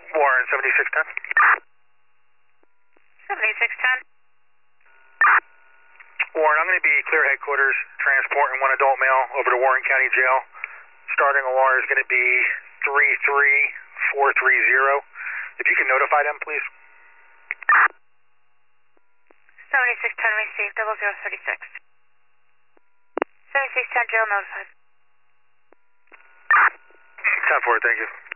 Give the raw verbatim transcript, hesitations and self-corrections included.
Warren, seventy-six ten. seventy-six ten. Warren, I'm going to be clear headquarters transporting one adult male over to Warren County Jail. Starting O R is going to be three three four three zero. If you can notify them, please. seventy-six ten received, double zero thirty-six. seventy-six ten jail notified. ten four, thank you.